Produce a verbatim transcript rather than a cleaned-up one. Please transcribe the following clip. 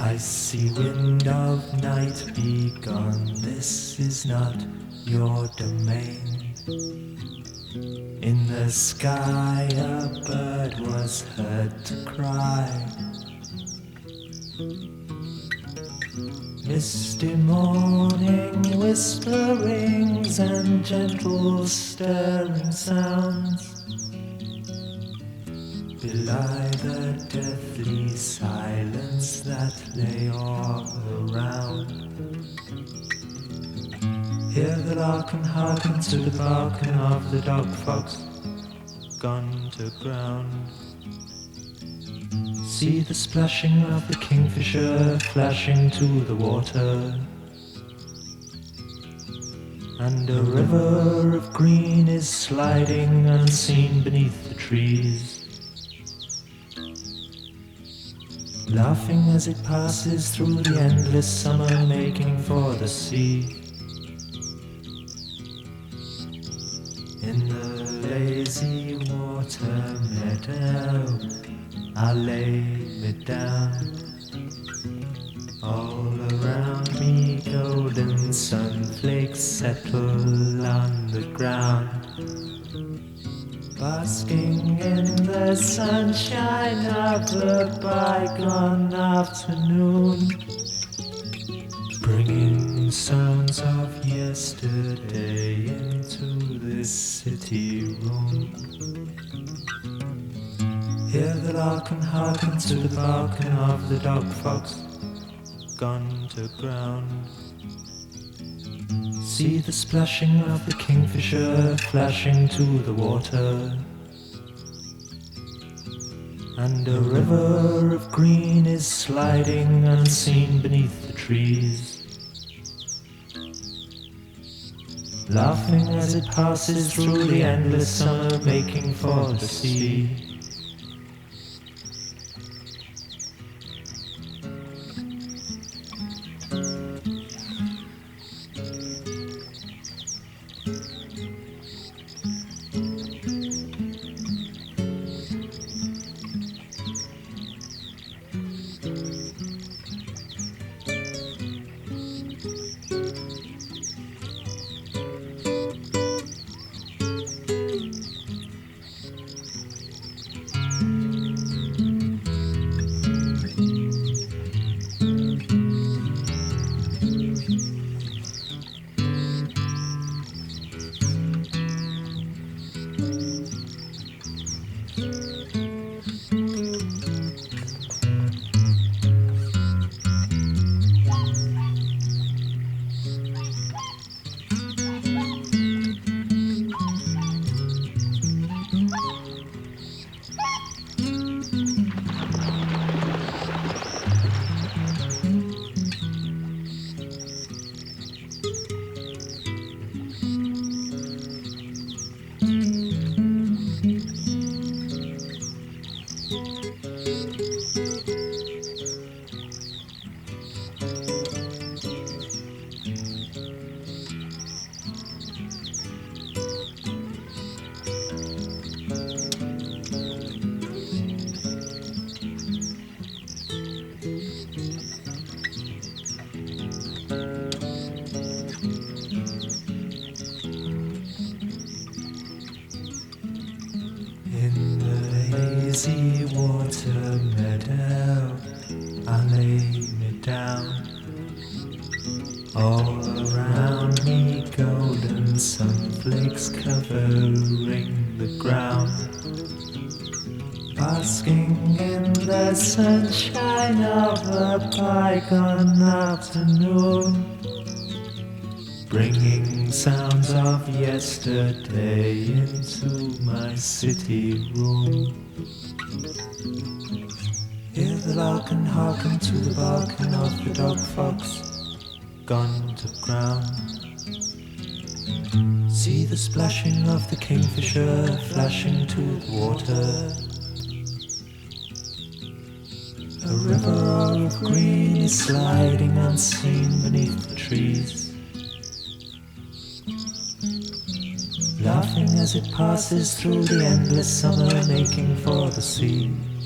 Icy wind of night, be gone, this is not your domain. In the sky a bird was heard to cry. Misty morning whisperings and gentle stirring sounds belie the deathly silence that lay all around. Hear the lark and hearken to the barking of the dog fox gone to ground. See the splashing of the kingfisher flashing to the water, and a river of green is sliding unseen beneath the trees, laughing as it passes through the endless summer, making for the sea. In the lazy water meadow I lay me down. All around me golden sunflakes settle on the ground, basking in the sunshine of the bygone afternoon, bringing sounds of yesterday into this city room. Hear the lark and hearken to the barking of the dog fox gone to ground. See the splashing of the kingfisher flashing to the water, and a river of green is sliding unseen beneath the trees, laughing as it passes through the endless summer, making for the sea. Lazy water meadow I lay me down. All around me golden sunflakes covering the ground, basking in the sunshine of a bygone afternoon, bringing sounds of yesterday into my city room. Hear the lark and hearken to the barking of the dog fox gone to ground. See the splashing of the kingfisher flashing to the water, a river of green is sliding unseen beneath the trees, laughing as it passes through the endless summer, making for the sea.